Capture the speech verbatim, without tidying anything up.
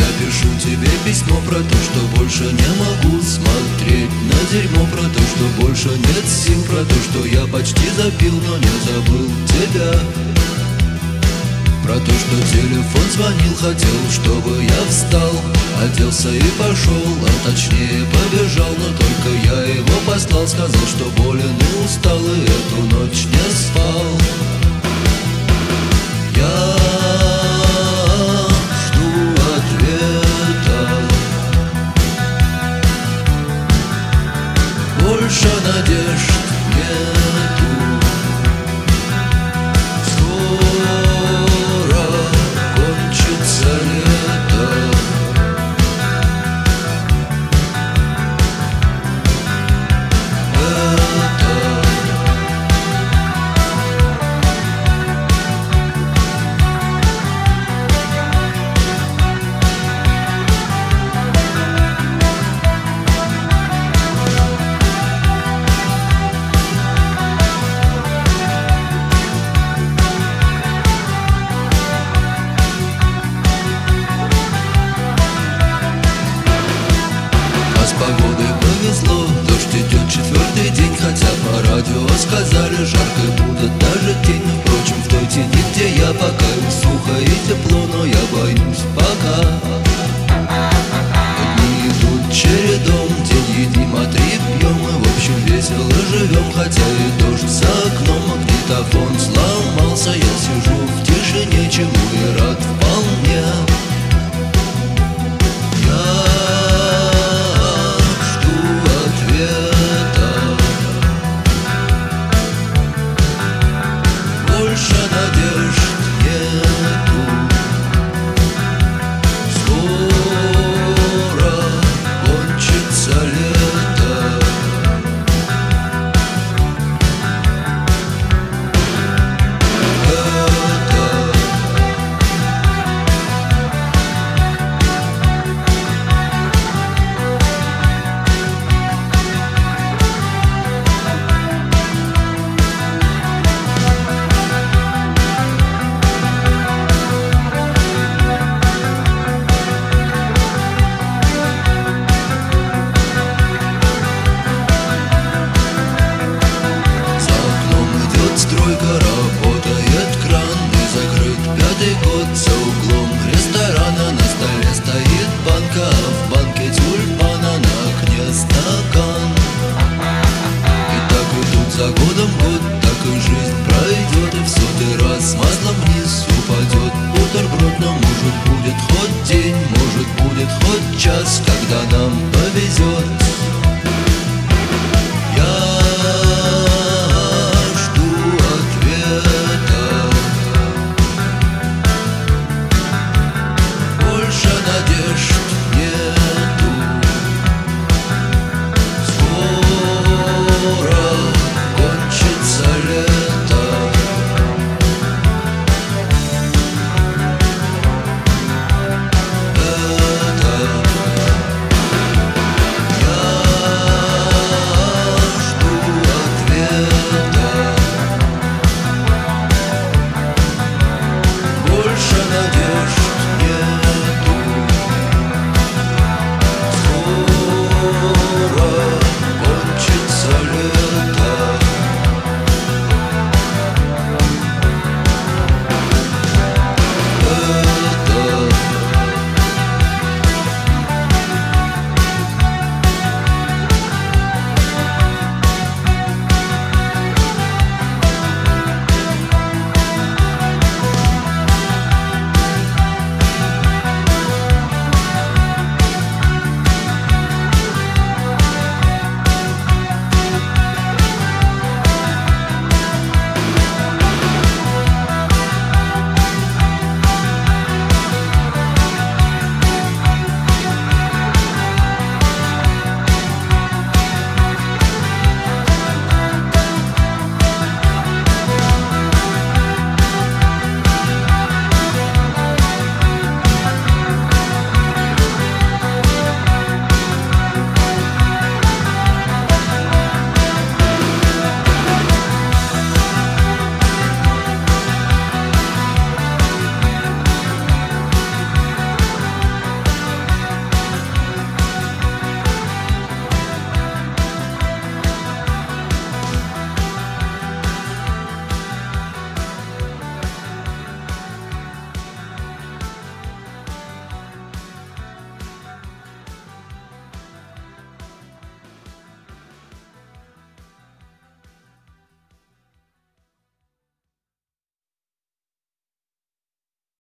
Я пишу тебе письмо про то, что больше не могу смотреть на дерьмо, про то, что больше нет сил, про то, что я почти запил, но не забыл тебя. Про то, что телефон звонил, хотел, чтобы я встал, оделся и пошел, а точнее побежал. Но только я его послал, сказал, что болен и устал, и эту ночь не спал. Я жду ответа, больше надежд нету. С погодой повезло, дождь идет четвертый день, хотя по радио сказали, жарко будет даже тень. Но, впрочем, в той тени, где я, пока сухо и тепло, но я боюсь пока. Дни идут чередом, день едим, а три пьем, и в общем весело живем, хотя и дождь за окном. Магнитофон сломался, я сижу в тишине, чему и рад вполне. Больше надежд нету. Скоро кончится лето. Стройка, работает кран, и закрыт пятый год. За углом ресторана на столе стоит банка, а в банке тюльпана, на окне стакан. И так идут за годом год, так и жизнь пройдет, и в сотый раз маслом вниз упадет бутерброд. Но может будет хоть день, может будет хоть час, когда нам